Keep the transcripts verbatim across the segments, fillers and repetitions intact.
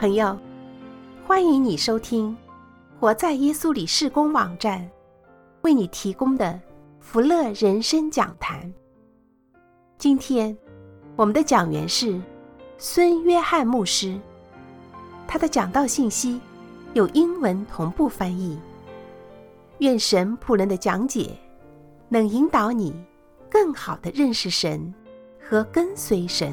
朋友，欢迎你收听活在耶稣里事工网站为你提供的福乐人生讲坛。今天我们的讲员是孙约翰牧师，他的讲道信息有英文同步翻译。愿神仆人的讲解能引导你更好地认识神和跟随神。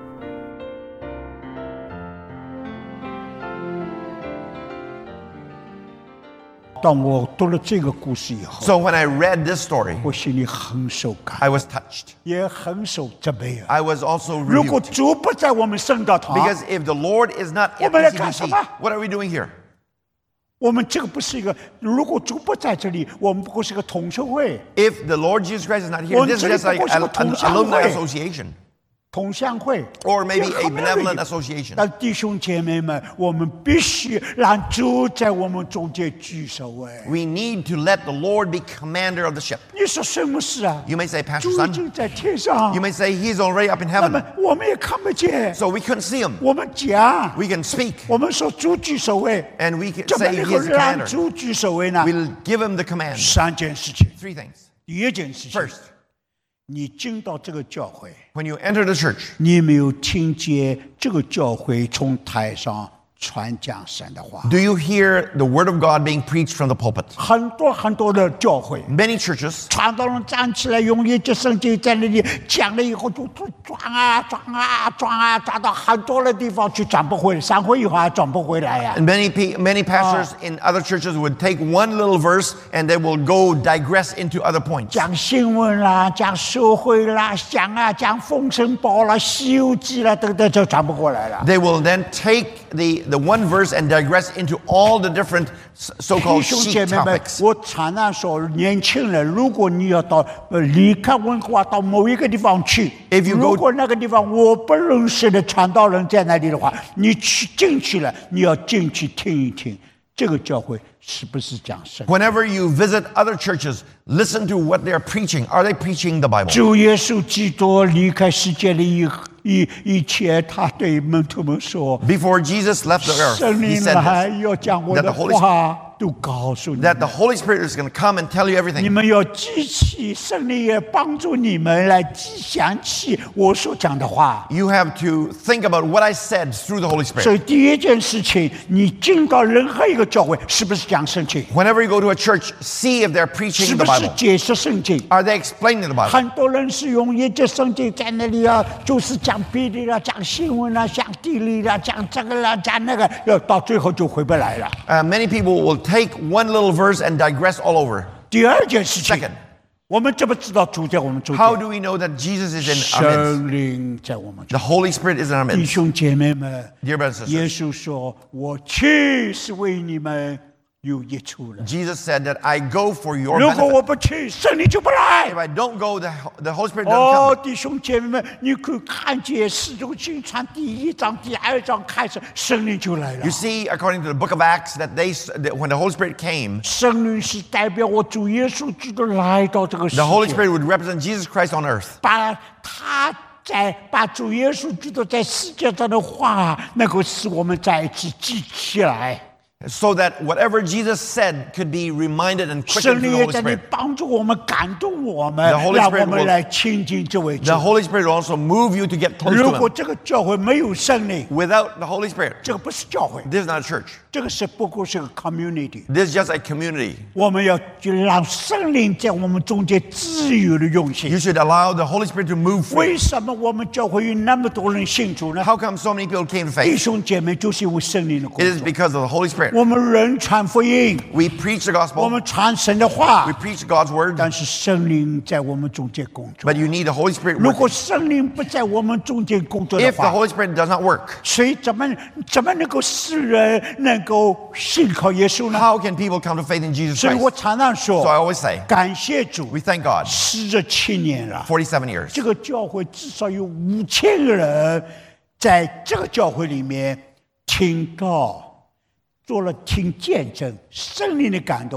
当我读了这个故事以后 So when I read this story, 我心里很受感 I was touched. 也很受责备啊。 I was also 如果 rebuked. 主不在我们圣道堂， Because if the Lord is not 我 at 们来 P C 干 B 什 C, 么？ what are we doing here? 我们这个不是一个，如果主不在这里，我们不过是个同修会、 If the Lord Jesus Christ is not here, 我们 this is 这里 just like 不过是个 an, 同 an 乡 alumni 会。 association. 同乡会 Or maybe 也 a 很 benevolent 美 association. 但弟兄姐妹们，我们必须让主在我们中间居首位。 We need to let the Lord be commander of the ship. 你说什么事啊？ You may say, Pastor 主已 Sun, 经在天上 you，may say he's already up in 那么 heaven. 我们也看不见， So we couldn't see him. 我们讲， We can speak 我们说主居首位， and we can 怎么 say 能 he 够 is the 让 commander. 主居首位呢？ We'll give him the command. 三件事情。 Three things. 第一件事情， First, 你进到这个教会， when you enter the church, 你有没有听见这个教会从台上传讲神的话？ do you hear the word of God being preached from the pulpit? 很多很多的教会， Many churches, 传道人站起来用一节圣经在那里讲了以后，就就转啊转啊转啊转到很多的地方去，转不回来，三回以后还转不回来呀、 and many pe- many pastors in other churches would take one little verse and they will go digress into other points. 讲新闻啦，讲社会啦，讲啊讲封神榜啦、西游记啦等等，就转不过来了。 They will then take the, the one verse and digress into all the different s- 弟 so-called 兄 sheep 姐妹们， topics. 我常常说，年轻人，如果你要到呃离开文化到某一个地方去， If you go- 如果那个地方我不认识的传道人在那里的话，你去进去了，你要进去听一听，这个教会是不是讲神？ Whenever you visit other churches, listen to what they're preaching. Are they preaching the Bible? 主耶稣基督离开世界的以以以前，他对门徒们说 Before Jesus left the：“ earth, 圣 he 灵 said 来 this, 要将我 that 的 the Holy 话都告诉你们。” that the Holy Spirit is going to come and tell you 你 everything. 们要记起，圣灵也帮助你们来记想起我所讲的话。 You have to think about what I said through the Holy 所 Spirit. 以第一件事情，你进到任何一个教会，是不是讲圣经？ Whenever you go to a church, see if they're 是 preaching 不 the 是 Bible. 解释圣经？ Are they explaining the Bible? 很多人是用一节圣经在那里啊，就是讲别的啦，讲新闻啦，讲地理啦，讲这个啦，讲那个，要到最后就回不来了。 Uh, many people will take one little verse and digress all over. 第二件事情 Second,， 我们怎么知道主在我们中 how 间？ do we know that Jesus is in our midst? 圣灵在我们中 The Holy Spirit is in our 间。弟 midst. 兄姐妹们， Dear brothers and 耶 sisters, 稣说：“我去是为你们有益处的。 Jesus said that I go for your 如果 benefit. 我不去，圣灵就不 If 来。” I don't go, the, the Holy Spirit doesn't 哦， come. 弟兄姐妹们，你可以看见《使徒行传》第一章、第二章开始，圣灵就来了 You。see, according to the book of Acts, that they that when the Holy Spirit came, 圣灵是代表我主耶稣基督来到这个世 the Holy 界， Spirit would represent Jesus Christ on earth. 把他在把主耶稣基督在世界上的话，能够使我们再一次记起来。 So that whatever Jesus said could be reminded and 圣 quickened through 灵 the 也 Holy 在那里 Spirit. 帮助我们、感动我们， The Holy 让 Spirit 我们 will- 来亲近这位主 The。Holy Spirit will also move you to get close 如 to 果 Him. 这个教会没有圣灵， Without the Holy Spirit, 这个不是教会， this is not a church. 这个是不过是个 community。 This is just a community. 我们要就让圣灵在我们中间自由的运 You 行。 should allow the Holy Spirit to move free. 为什么我们教会有那么多人信主呢？ How come so many people came to 弟 faith? 兄姐妹，就是因为圣灵的 It 工 is 作。 because of the Holy Spirit. 我们人传福音， We preach the 我 gospel. 们传神的话 We，preach God's word. 但是圣灵在我们中间工作。 But you need the Holy Spirit 如果 working. 圣灵不在我们中间工作的 If the 话， Holy Spirit does not work, 谁怎么怎么能够使人能够信靠耶稣呢？ how can people come to faith in Jesus 所以我 Christ? 常常 So I 说， always say, 感谢主， we thank God. 四十七年了， forty-seven years. 这个教会至少有五千个人在这个教会里面听到，做了听见证，圣灵的感动，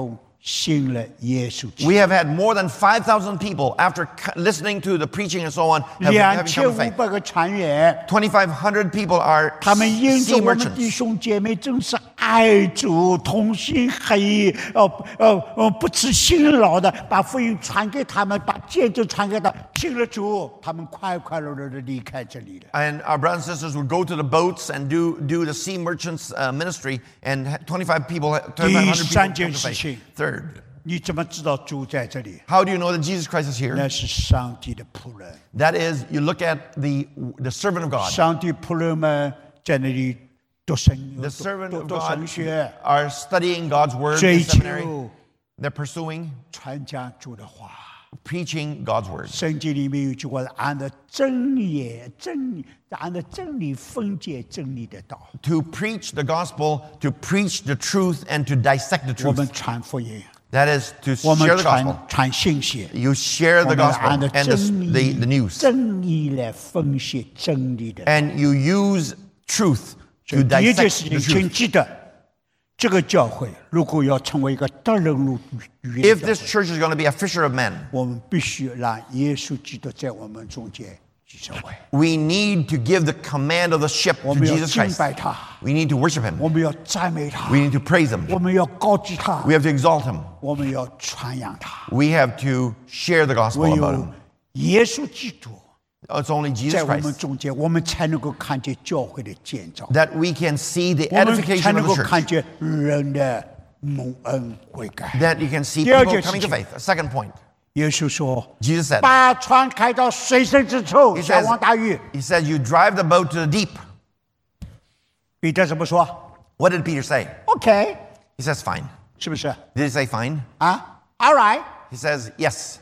信了耶稣基督。 We have had more than five thousand people, after listening to the preaching and so on, have, 两 have 千 become 五 faith. 百个船员， twenty-five hundred people are 他们因着 sea 我们 merchants. 弟兄姐妹真是爱主、同心合意，呃呃呃，不辞辛劳的把福音传给他们，把见证传给他，信了主，他们快快乐乐的离开这里了。 And our brothers and sisters would go to the boats and do, do the sea merchants uh, ministry, and twenty-five people, twenty-five hundred people come to faith. Third, 你怎么知道主在这里？ how do you know that Jesus Christ is here? 那是上帝的仆人， That is, you look at the, the servant of God. 上帝仆人们在那里读神 The 读 servant 读 of 读 God 神学， are studying God's word 追 in seminary. 求 They're pursuing, 传讲主的话。 preaching God's word. 圣经里面有一句话是按照真理、真理，按照真理分解真理的道。 To preach the gospel, to preach the truth, and to dissect the 我们 truth. 传福音， That is to 我们 share the 传 gospel. 传信息， You share 我 the 们 gospel 按照 and the, 真 the, 理 the news. 真理来分析真理的。 And you use truth 所 to 以第一件 dissect 事 the 情，请 truth. 记得，这个教会如果要成为一个得人如鱼的 If 教 this 会， church is going to be a fisher of men, 我们必须让耶稣基督在我们中间居首位。 we need to give the command of the ship 我 to 们要 Jesus 敬 Christ. 拜他， We need to worship him. 我们要赞美他， We need to praise him. 我们要高举他， We have to exalt him. 我们要传扬他。 We have to share the gospel 唯 about 有 him. 耶稣基督 It's only 在 Jesus 我们 Christ 中间，我们才能够看见教会的建造， that we can see the 我们才 edification 能 of 够 the 看 church. 见人的蒙恩悔改。 That you can see 第二 people 件事 coming to 情， faith. A second point. 耶稣说 Jesus said,：“ 把船开到水深之处， He 向 says, 往大鱼。 he said, you drive the boat to the deep. ” 彼得怎么说 What did Peter say? ？OK， He says, fine. 是不是 Did he say fine? 啊 ？All right， He says, yes.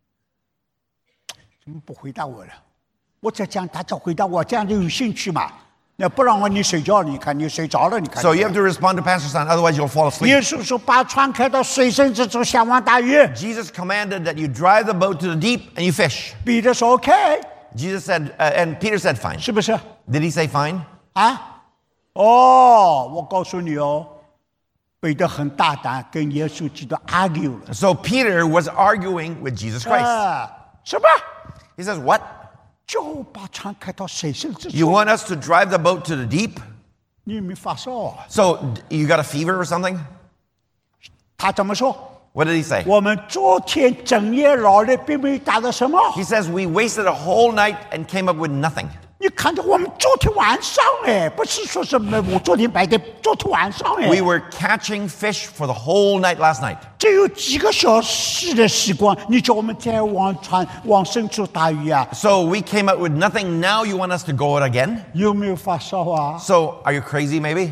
怎么不回答我了？我在讲，他就回答我，这样就有兴趣嘛。那不然我你睡觉，你看你睡着了，你看。 So you have to respond to Pastor Son, otherwise you'll fall asleep. 耶稣说：“把船开到水深之处，向往大鱼。 Jesus commanded that you drive the boat to the deep and you fish. ” 彼得说：“OK， Jesus said, uh, and Peter said, fine. 是不是 Did he say fine? 啊？哦，我告诉你哦，彼得很大胆，跟耶稣基督 argue 了。 So Peter was arguing with Jesus Christ. 啊，什么？ He says, what? 就把船开到水深之 You 处。 want us to drive the boat to the deep? 你没发烧啊？ So d- you got a fever or something? 他怎么说？ What did he say? 我们昨天整夜劳力，并没有达到什么。 He says, we wasted a whole night and came up with nothing. 你看到我们昨天晚上哎，不是说什么我昨天白天，昨天晚上哎。 We were catching fish for the whole night last night. 只有几个小时的时光，你叫我们再往船往深处打鱼啊？ So we came up with nothing. Now you want us to go out again? 有没有发烧啊 So are you crazy maybe?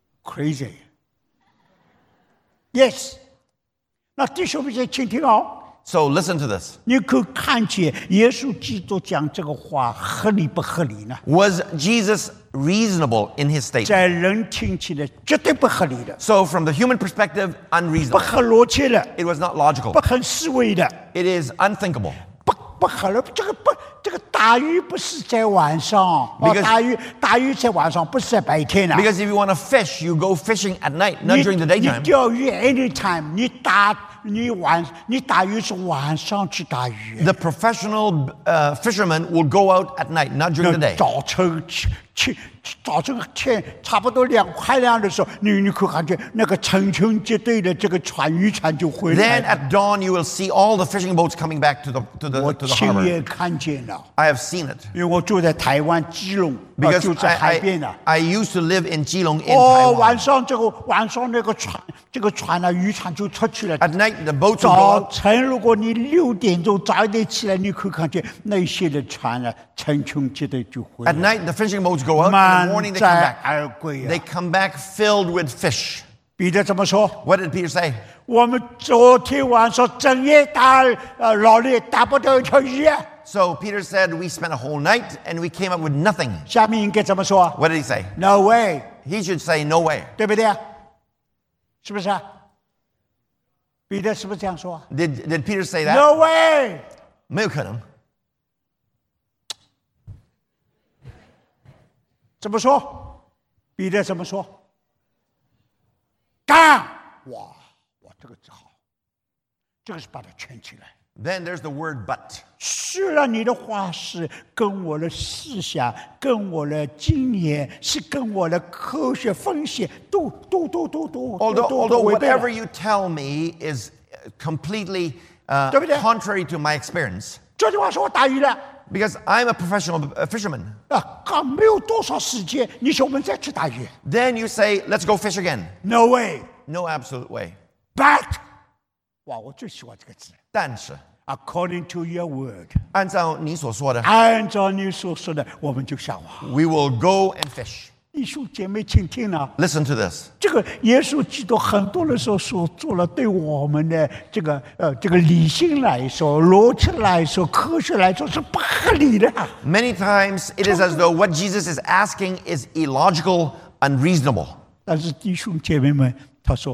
？Crazy。Yes。那弟兄们先请听哦， So listen to this. 你可看见耶稣基督讲这个话合理不合理呢？ Was Jesus reasonable in his statement? 在人听起来绝对不合理的， So from the human perspective, 不 unreasonable. 合逻辑的， It was not 不 logical. 合思维的， It is unthinkable. 不不合了。这个不，这个打鱼不是在晚上，哦， Because- 打鱼打鱼在晚上，不是在白天啊。 Because if you want to fish, you go fishing at night, not 你 during the 你 daytime. 钓鱼 anytime，你打你晚你打鱼是晚上去打鱼， The professional uh, fishermen will go out at night, not during the 那 day. 早晨起起早晨天差不多亮快亮的时候，你你可感觉那个成群结队的这个船渔船就回来 Then 了。 at dawn, you will see all the fishing boats coming back to the, to the, 我 to the 亲 harbor. 眼看见了， I have seen it. 因为我住在台湾基隆，啊 Because 就在海 I, 边啊。 I, I used to live in Keelung in 哦，晚 Taiwan. 上这个晚上那个船，这个船啊，渔船就出去了。 At night, the boats will go 早 out. 晨，如果你六点钟早一点起来，你可以看见那些的船啊，成群结队就回来 At。night, the fishing boats go out. In 满 the morning, they come 载 back. 而归啊 They！come back filled with fish. 彼得怎么说？ What did Peter say? 我们昨天晚上整夜打呃劳力打不到一条鱼啊！ So Peter said, we spent a whole night and we came up with nothing. 下面应该怎么说 What did he say? ？No way， He should say, no way. 对不对啊？是不是啊？彼得是不是这样说 Did, did Peter say that? ？No way， 没有可能。 怎么说？彼得怎么说？干！哇哇，这个字好， 这个是把它圈起来。 Then there's the word but. 虽然你的话是跟我的思想、跟我的经验、是跟我的科学分析都都都都都 Although, 都 although 都违背了 whatever you tell me is completely uh, 对不对？ contrary to my experience, 这句话说我打鱼了 because I'm a professional uh, fisherman, 啊，刚没有多少时间，你说我们再去打鱼 then you say, let's go fish again. ？No way, No absolute way. but 哇，我最喜欢这个字。 但是 According to your word， 按照你所说的， 按照你所说的，我们就下网。 we will go and fish. 弟兄姐妹，请听啊， Listen to this. 这个耶稣基督很多的时候所做了，对我们的这个呃这个理性来说、逻辑来说、科学来说是不合理的。 Many times it is as though what Jesus is asking is illogical, unreasonable. 但是弟兄姐妹们，他说：“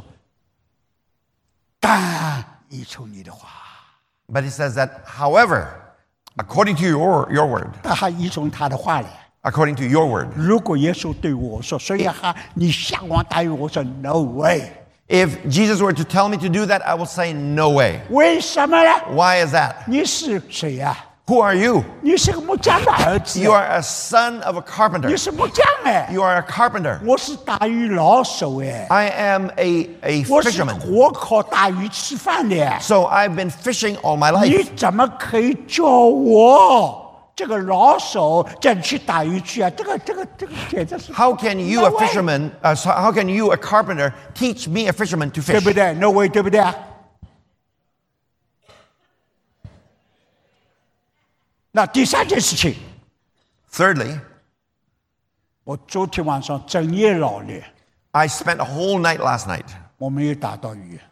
但依从你的话， But he says that, however, according to your, your word, 但还依从他的话来。 according to your word, 如果耶稣对我说：‘所以哈，你下网打鱼’，我说 ‘No way’。 if Jesus were to tell me to do that, I will say, no way. 为什么呢？ Why is that? 你是谁呀、 Who are you? 你是个木匠的儿子， You are a son of a 你 carpenter. 是木匠哎， You are a carpenter. 我是打鱼老手哎， I am a, a 我是 fisherman. 活靠打鱼吃饭的。 So I've been fishing all my 你 life. 怎么可以叫我这个老手再去打鱼去啊？这个这个这个简直是 How can you, No a way. fisherman, uh, so how can you, a carpenter, teach me, a fisherman, to 对 fish? 不对 ？No way， 对不对啊？那第三件事情， Thirdly, 我昨天晚上整夜劳累， I spent a whole night last night. 我没有打到鱼，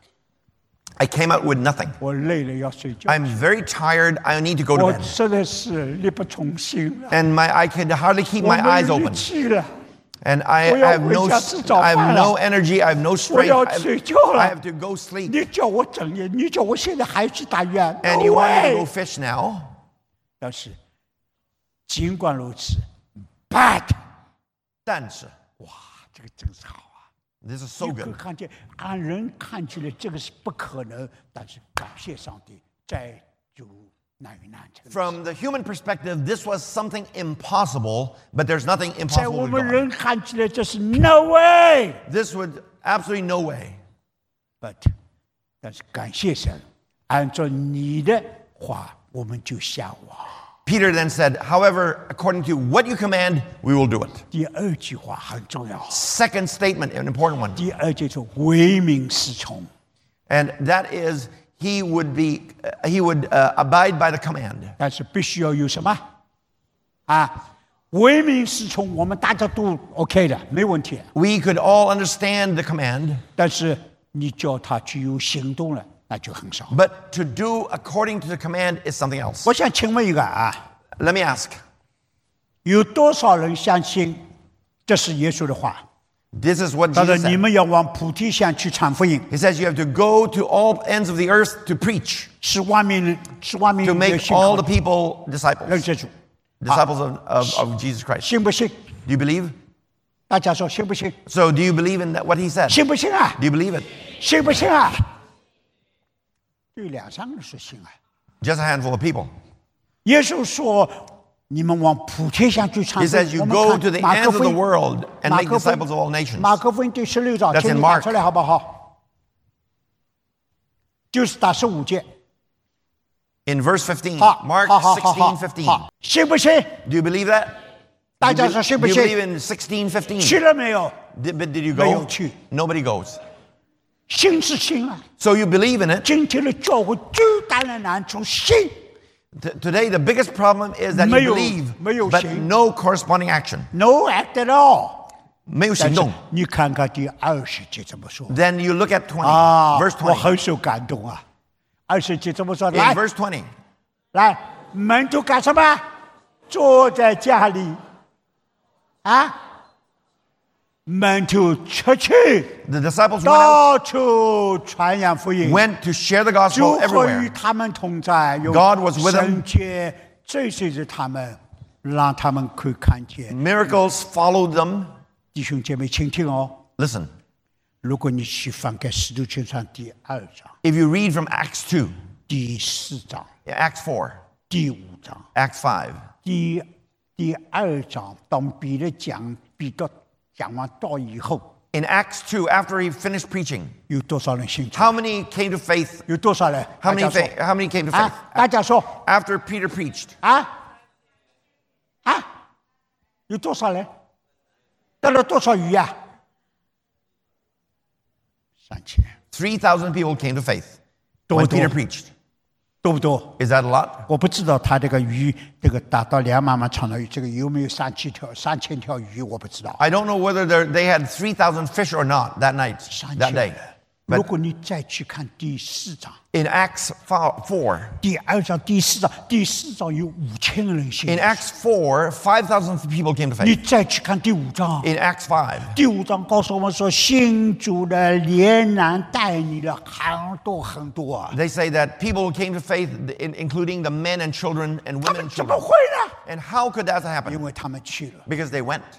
I came out with nothing. 我累了要睡觉， I'm very tired. I need to go to 我 bed. 实在是力不从心了， And my, I could hardly keep 我 my 没 eyes 有力 open. 气了， And I, 我 I 要 have 回 no, 家 s- 吃早 I 饭 have 了。 no energy. I have no 我 strength. 要 I 睡 have, 觉 I 了 have。to go sleep. 你叫我整夜，你叫我现在还去打鱼啊 And ？No you want me to way！ go fish now? 但是尽管如此 ，but 但是哇，这个真是好啊！ this is so 你可 good. 看见，按人看起来这个是不可能，但是感谢上帝，在主难于难成。 From the human perspective, this was something impossible, but there's nothing 在 impossible 我 with 们 God. 人看起来这是 no way，but This would absolutely no way. 但是感谢神，按照你的话，我们就下网。 Peter then said, however, according to what you command, we will do it. 第二句话很重要， Second statement, an important one. 第二句是唯命是从。 And that is, he would be, uh, he would uh, abide by the command. 但是必须要有什么啊？唯命是从，我们大家都 OK 的，没问题。 We could all understand the command, 但是你叫他去有行动了，那就很少。 but to do according to the command is something else. 我想请问一个啊， Let me ask, 有多少人相信这是耶稣的话？ this is what 他说 Jesus 你 said. 们要往普天下去传福音， He says you have to go to all ends of the earth to preach, 使万民人，使万民 to 人 make 信 all 靠 the people 认 disciples, 识主， disciples of, of, of Jesus Christ. 信不信？ Do you believe? 大家说信不信？ So do you believe in that, what he said? 信不信啊？ Do you believe it? 信不信啊？对两三个人说信啊。 Just a handful of people. 耶稣说：“你们往普天下去传 He 福音。” says you 我们 go 看 to the 马 ends 可 of 福 the 音 world and 马 make 可福音 disciples of all nations. 马可福音第十六章， That's 请 in 你打 Mark. 出来好不好？就是打十五节。 In verse fifteen, 好， Mark 好好好 sixteen 好 fifteen. 好，信不信？ Do you believe that? 大 Do 家 you, 说 be- 信不 do you 信？ believe in sixteen fifteen? 去了没有？ Did, but did you 没有 go? 去。 Nobody goes. 信是信啊！ So you believe in it. 今天的教会最大的难处，信 T- today, the biggest problem is that 没 you 有- believe, 没有 but 行。 no corresponding action. no act at all。 没有但是行动。 你看看第二十节怎么说 Then you look at twenty, 啊？ verse 我 twenty. 很受感动啊！二十节怎么说？ In 来 verse twenty, 来，门徒干什么？坐在家里啊？门徒出去， the disciples went out, 到处传扬福音。 went to share the 主 gospel 和与 everywhere. 他们同在，有 God was with them. 圣洁追随着他们，让他们可以看见。 Miracles followed them. 弟兄姐妹，请听哦， Listen, 如果你去翻开《使徒行传》第二章、 If you read from Acts two, 第四章、 Acts four, 第五章、 Acts five, 第第二章，当彼得讲彼得讲完道以后， in Acts two, after he finished preaching, 有多少人信主？ how many came to faith? 有多少人？ How 大 many, 家说 fa- how many came to faith? 啊，大家说 After Peter preached, 啊啊，有多少人？得了多少鱼呀？三千， three thousand people came to faith 多 when 不 Peter 多？ preached. 多不多？ Is that a lot? 我不知道他这个鱼，这个达到两万码长的鱼，这个有没有三千条、三千条鱼，我不知道。 I don't know whether there- they had three thousand fish or not that night, 三 that 千 day. 人。 But 如果你再去看第四章、 in Acts four, 第二章、第四章，第四章有五千个人信 in。Acts four, five thousand people came to 你 faith. 再去看第五章， In Acts five, 第五章告诉我们说，信主的连男带女的很多很多啊。 they say that people came to faith, in- including the men and children and 他 women 们 and 怎么 children. 会呢？ And how could that 因 happen? 为他们去了， Because they went.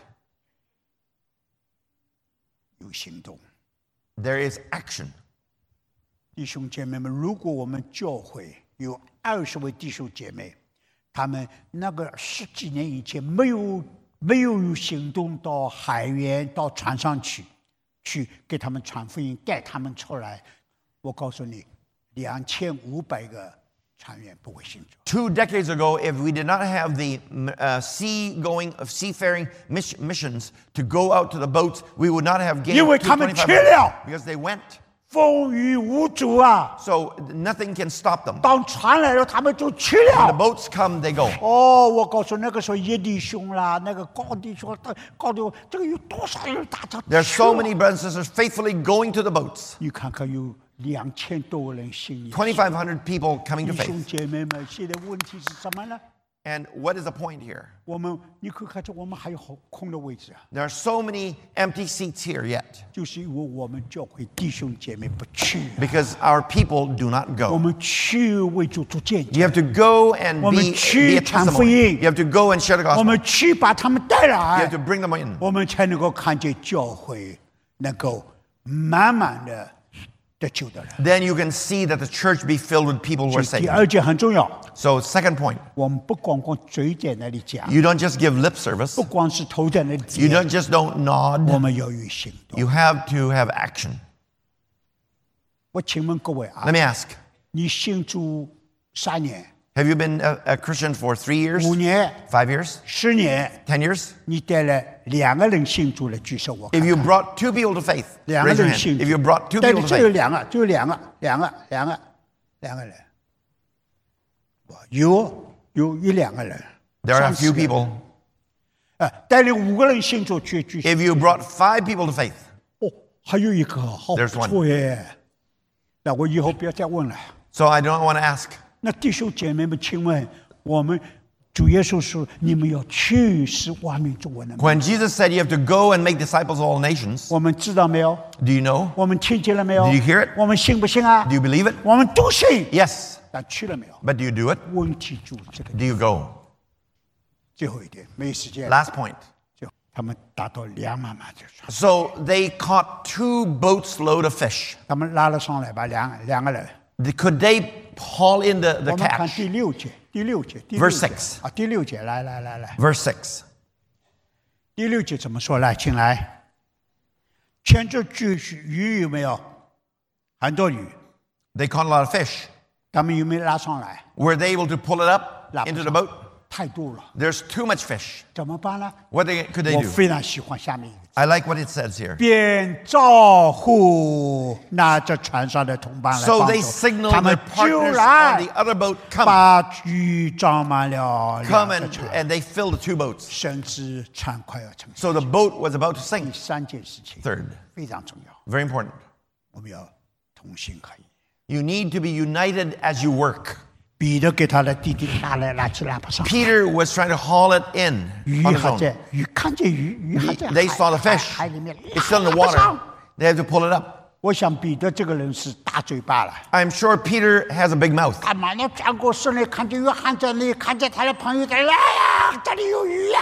有行动。 There is action. 弟兄姐妹们，如果我们教会有二十位弟兄姐妹，他们那个十几年以前没有没有行动到海边到船上去，去给他们传福音，带他们出来，我告诉你，两千五百个船员不会信主。 Two decades ago, if we did not have the uh, sea-going, of seafaring miss- missions to go out to the boats, we would not have gained 因为他们 twenty-five 去了。 because they went. 风雨无阻啊！ So nothing can stop them. 当船来了，他们就去 The 了。 boats come, they go. 哦，我告诉那个时候叶弟兄啦，那个高弟兄，高弟兄，这个有多少人大家 There's 去 so 了 many brothers and sisters faithfully going to the boats. 你看看有两千多个人信耶稣。 twenty-five hundred people coming to 弟兄 faith. 姐妹们，现在问题是什么呢？ And what is the point here? 我们你可以看见我们还有好空的位置啊， There are so many empty seats here yet 就是因为我们教会弟兄姐妹不去啊、 because our people do not 我 go. 们去为主做见 You 证， have to go and 我们 be, 去 be a 传福 testimony. 音。 You have to go and share the 我 gospel. 们去把他们带 You 来 have to，bring them in. 我们才能够看见教会能够满满的得救的人。 Then you can see that the church be filled with people who are 第 saved. 二件很重要， So second point, 我们不光光嘴在那里讲， you don't just give lip service. 不光是头在那里 You 讲， don't just don't 我 nod. 们要有行动。 You have to have action. 我请问各位啊 Let，me ask, 你信主三年、 have you been a, a Christian for three years, 五年、 five years, 十年， ten years? 你带了两个人信主了，举手我看 If 看。 you brought two people to faith, 两个 raise your 人 hand. 信主 If you brought two 带 people 的 to 只有 faith, 两个，只有两个，两个，两个，两个人。哇有有一两个人， there are a 三四 few 个人 people. 呃，带领五个人信主去举手。 If you brought five people to faith, 哦，还有一个好不 There's one. 错耶。那我以后不要再问了。 so I don't want to ask. 那弟兄姐妹们，请问我们主耶稣说你们要去使万民作我的门， When Jesus said you have to go and make disciples of all nations, 我们知道没有？ do you know? 我们听见了没有 Did you hear it? 我们信不信啊 Do？you believe it? 我们都信， Yes. 但去了没有？ But do you do it? 问题就这个。 Do you go? 最后一点，没时间。 Last point. 就他们达到两万码就船， So they caught two boats load of fish. 他们拉了上来吧，两两个人。 Could they haul in the, the 我们看 catch? 第六节，第六节，第六 Verse 节 six 啊，第六节，来来来来， Verse six. 第六节怎么说？来，请来。前这句鱼有没有？很多鱼， They caught a lot of fish. 他们有没有拉上来？ Were they able to pull it up 拉不 into 上 the boat? 太多了， There's too much fish. 怎么办呢？ What they, could they 我 do? 非常喜欢下面一个， I like what it says here. 便招呼那这船上的同伴来 So 帮 they 助， signaled 他们 their 就 partners 来 on the other boat, come, 把鱼装满了两 come 个 and, 船， and they filled the two boats. 甚至船快要沉。 So the boat was about to 第 sink. 三件事情 Third, 非常重要， very important. 我们要同心合意。 You need to be united as you work. 彼得给他的弟弟拉来拉去拉不上， Peter was trying to haul it in 鱼 on his 还 own. 在，鱼看见鱼，鱼还在 They 海 saw the 海 fish. 海里面， It's still in the 拉不上 water. They had to pull it up. 我想彼得这个人是大嘴巴了。 I'm sure Peter has a big mouth. 他马上转过身来，看见约翰在那里，看见他的朋友在那里，哎呀，这里有鱼呀、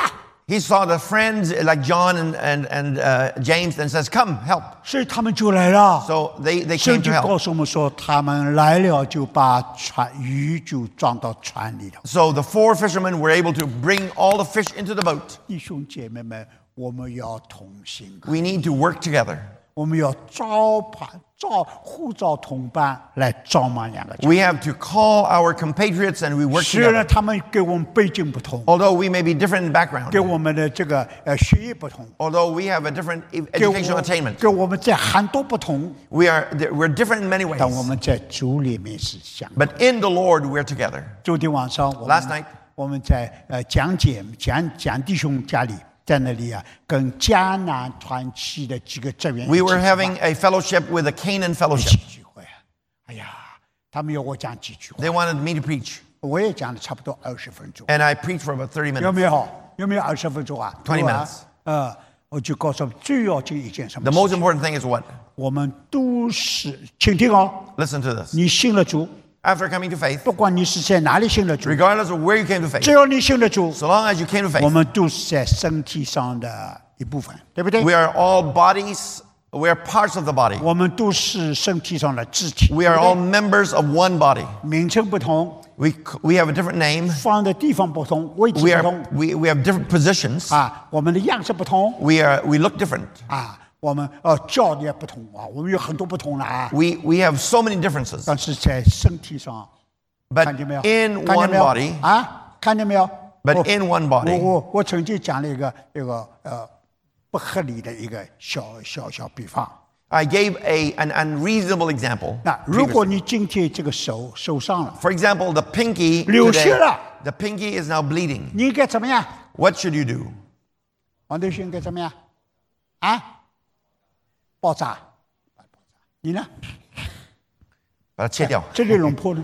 He saw the friends like John and, and, and uh, James and says, come, help. 所以他们就来了。 So they, they 圣 came to 经告 help. 诉我们说，他们来了就把船鱼就装到船里了。 So the four fishermen were able to bring all the fish into the boat. 弟兄姐妹们，我们要同心， We need to work together. 我们要招盼、招呼召同伴来招满两个家。 We have to call our compatriots and we work 虽然 together. 他们跟我们背景不同， Although we may be different in background, 跟我们的这个呃学业不同， although we have a different e- 跟 educational 我 attainment, 跟我们在很多不同， we are, we're different in many 但我 ways. 们在主里面是相。 But in the Lord, we're together. 昨天晚上我 Last 们 night, 我们在呃讲解讲讲弟兄家里，在那里啊，跟迦南团契的几个成员 we 一起 were 聚 having a fellowship with the Canaan 一 Fellowship. 起聚会。哎呀，他们要我讲几句话， They wanted me to preach, 我也讲了差不多二十分钟， and I preached for about thirty 有 minutes. 没有？有没有二十分钟啊 twenty 有啊 minutes 呃，我就告诉他们最要紧一件什么 The 事 most important thing is what? 我们都是，请听哦， Listen to this. 你信了主， After coming to faith, 不管你是在哪里信了主， regardless of where you came to 只 faith, 要你信了主， so long as you came to 我 faith, 们都是在身体上的一部分，对不对？ we are all bodies, we are parts of the body. 我们都是身体上的肢体， We are all members of one body. 名称不同， We, we have a different name. 放的地方不同，位置 We 不 are 同 we, we have different positions. 啊，我们的样式不同 We are we look different. 啊，我们呃教的也不同啊，我们有很多不同的啊， We we have so many differences. 但是在身体上， But 看见没有？ in 看见 one 没有 body, 啊，看见没有？ but 我 in one 我 body, 我我曾经讲了一个一个呃不合理的一个小小小比方。 I gave a an unreasonable example. 那如果 previously. 你今天这个手受伤了， For example, the pinky 流血 today, 了， the pinky is now bleeding. 你应该怎么样？ What should you do? 王队勋应该怎么样？啊？爆炸？你呢？ 把它切掉。 这里弄破了。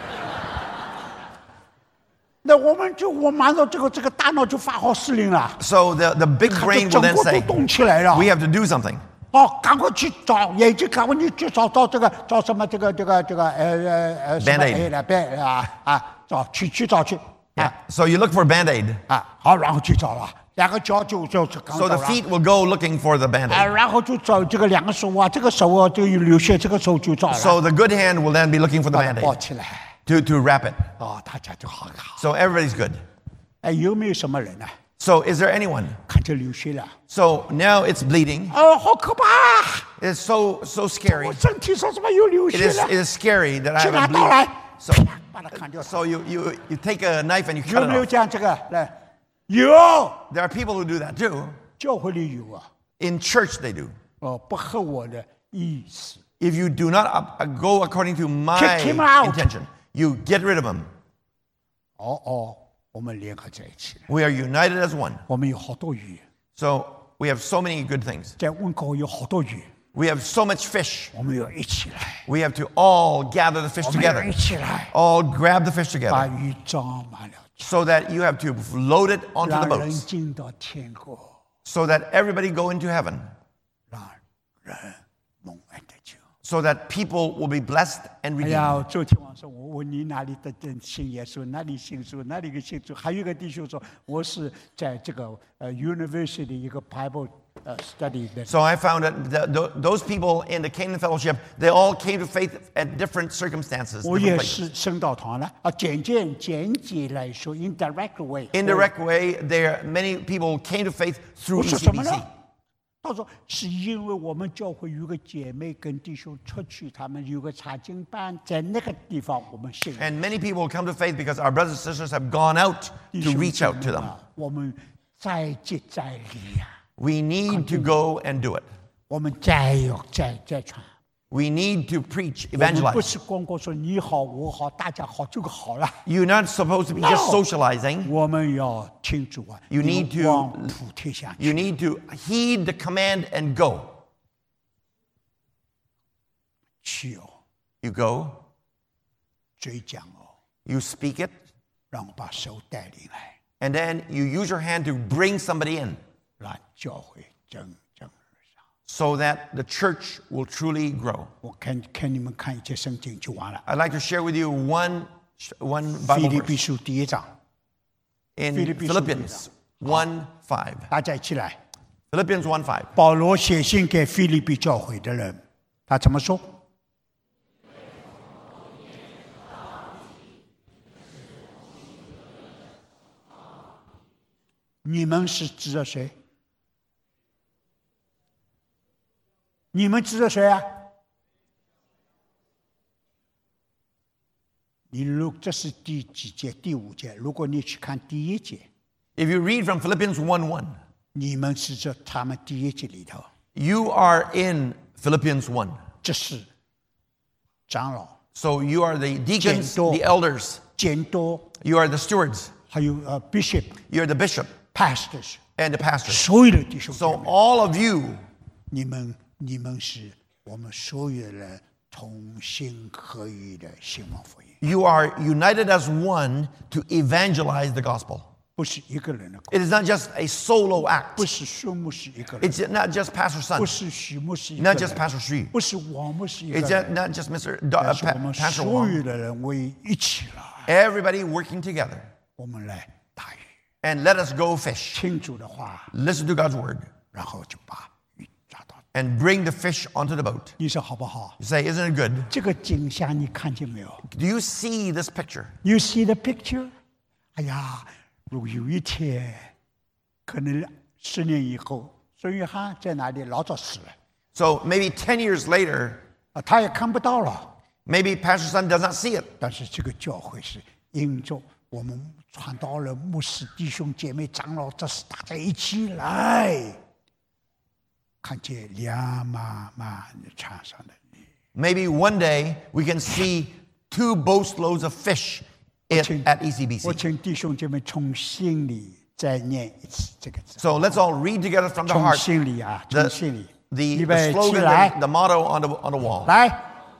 那我们就我马上这个这个大脑就发号施令了， So the, the big 看 brain 这 will 整 then 个都 say, 动起来了 we。have to do something. 哦，赶快去找眼睛，赶快你去找找这个找什么这个这个这个呃呃呃什么 Band-Aid 哎来别啊啊找去去找去 Yeah. 啊 So you look for Band-Aid. 啊好，然后去找了，两个脚就就就刚 So 找 the 了。 feet will go looking for the 啊， Band-Aid. 然后就找这个两个手啊，这个手啊就有流血，这个手就找了， So the good hand will then be looking for the 把它抱 Band-Aid 起来， to, to wrap it. 哦，大家就好好。 So everybody's good. 哎，有没有什么人呢、啊？ So is there anyone? 看着流血了， So now it's bleeding. 哦，好可怕！ It's so so 我 scary. 身体上怎么有流 It 血 is 了 it？is scary that I 去 have 拿 a 刀来 bleed. So 啪把它砍掉。 so you, you you take a knife and you 有 cut 没有 it off. 讲这个？来，有， There are people who do that too. 教会里有啊。 In church they do. 哦，不合我的意思。 If you do not up- uh, go according to my Kick him out. intention, you get rid of him. 哦哦，我们联合在一起了， We are united as one. 我们有好多鱼， So we have so many good things. 在温哥有好多鱼， We have so much fish. 我们要一起来， We have to all gather the fish 我们要 together. 一起来， All grab the fish 把 together 鱼装满了， so that you have to load it onto 让 the 人 boats 进到天国， so that everybody go into heaven 让人蒙恩的救。 so that people will be blessed and 哎 redeemed. 呀，昨天晚上我问你哪里的人信耶稣，哪里信主，哪里个信主？还有一个弟兄说，我是在这个呃 University 一个 Bible 呃 study 的。 So I found that the, the, those people in the Canaan Fellowship, they all came to faith at different circumstances. 我 different 也 places. 是升到堂了啊，简简简洁来说，indirect way。 Indirect way, there many people came to faith through 我说什么 E C B C. 呢？他说是因为我们教会有个姐妹跟弟兄出去，他们有个查经班，在那个地方我们信。 And many people come to faith because our brothers and sisters have gone out 弟 to 兄 reach 姐 out 妹 to them. 啊我们再接再厉呀、 We need to go and do it. 我们再要再再传。 We need to preach, 我们不 evangelize. 是光光说你好我好大家好这个好了， You're not supposed to be No. just socializing. 我们要听主啊， You need to- 往普天下去。 You need to heed the command and go. 去哦， You go, 追讲哦， you speak it, 让把手带领来， and then you use your hand to bring somebody in 让教会蒸蒸日上。 so that the church will truly grow. 我看看你们看一节圣经就完了。 I'd like to share with you one, one 腓 Bible 立比 verse 书第一章， in Philippians Philippians, one five. 大家一起来。 Philippians one five. 保罗写信给腓立比教会的人，他怎么说？你们是指着谁？你们指着谁啊？你如这是第几节？第五节。如果你去看第一节 If you read from Philippians one one, 你们是在他们第一节里头， you are in Philippians one. 这是长老、 So you are the deacons, 监督、 the elders, 监督， you are the stewards, 还有呃 bishop、 you are the bishop, pastors， and the pastors. 所有的弟兄姐 So 妹， all of you, 你们你们是我们所有的人同心合一的兴旺福音， you are united as one to evangelize the gospel. 不是一个人的工 It is not just a solo act. 不是树木是一个人， It's not just Pastor 不 Sun, 是许木是一个 not 人， just Pastor Sri. 不是王木是一个 It's 人， not just Mister Do- uh, 但是我 Pa- 们 Pastor 所 Wang. 有的人为一起来， Everybody working together. 我们来打鱼， And let us go fish. 听主的话， Listen to God's word. 然后就把鱼抓到。 And bring the fish onto the boat. 你说好不好？ You say, isn't it good? 这个景象你看见没有 Do you see this picture? ？You see the picture？ 哎呀，如果有一天，可能十年以后，孙约翰在哪里老早死了 So maybe ten years later, 啊，他也看不到了。 maybe Pastor Sun does not see it. 但是这个教会是因着我们传道人、牧师、弟兄姐妹、长老，这是大家一起来，看见两马马船上的鱼。 Maybe one day we can see two boatloads of fish at, 请 at 我 E C B C. 请弟兄姐妹从心里再念一次这个字， So let's all read together from the 从 heart 心里啊， the, 从心里。 the, 预 the 备起 slogan, 来 the, the motto on the, on the wall. 来，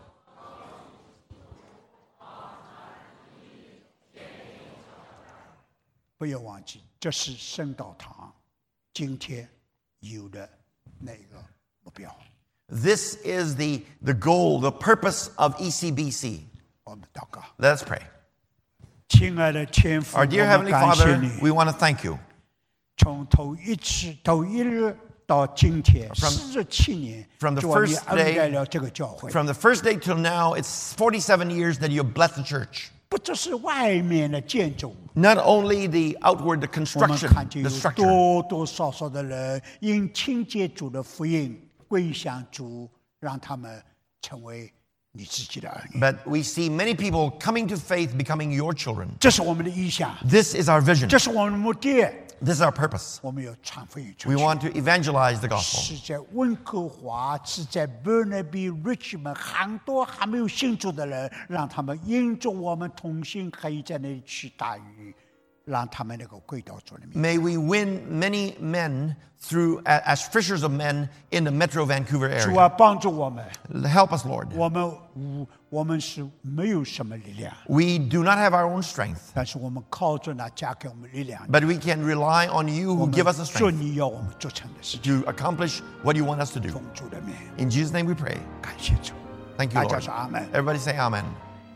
不要忘记，这是圣道堂今天有的那个目标。 This is the, the goal, the purpose of E C B C. 我们祷告， Let's pray. 亲爱的天父， Our 我 dear 们 Heavenly 感谢 Father, 你， we want to thank you. 从头一次头一日到今天 From- 四十七年， from the 主啊你 first 恩 day- 待了这个教会。 From the first day till now, it's forty-seven years that you have blessed the church. 不只是外面的建筑， Not only the outward, the 我们 construction, 看见 the 有 structure, 多多少少的人因听见主的福音归向主，让他们成为你自己的儿女。 but we see many people coming to faith, becoming your children. 这是我们的意向， This is our vision. 这是我们的目的。 This is our purpose. 我们要传福音出 We 去。 want to evangelize the gospel. 是在温哥华，是在 Burnaby、Richmond，很多还没有信主的人，让他们因着我们同心合意在那里去打鱼，让他们能够归到主里面。 May we win many men through a- as fishers of men in the Metro Vancouver 主 area. 啊，帮助我们， Help us, Lord. 我们无我们是没有什么力量， We do not have our own strength, 但是我们靠着那加给我们力量， but we can rely on you 我 who 们 give us the 做 strength 你要我们做成的事情。 to accomplish what you want us to do. 奉主的名， In Jesus' name we pray. 感谢主， Thank you, 大家 Lord. 说阿门。 Everybody say amen.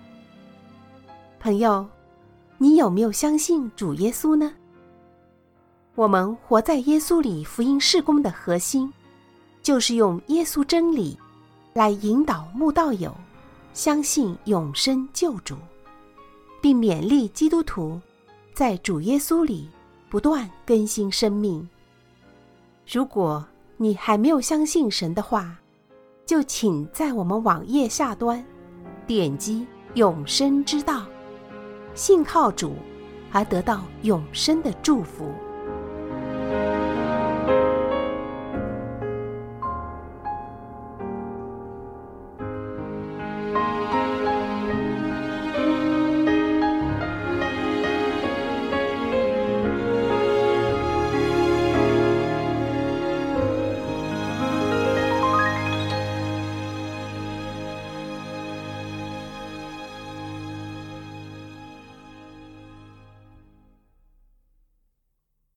朋友，你有没有相信主耶稣呢？我们活在耶稣里福音事工的核心，就是用耶稣真理来引导慕道友相信永生救主，并勉励基督徒在主耶稣里不断更新生命。如果你还没有相信神的话，就请在我们网页下端点击永生之道，信靠主而得到永生的祝福。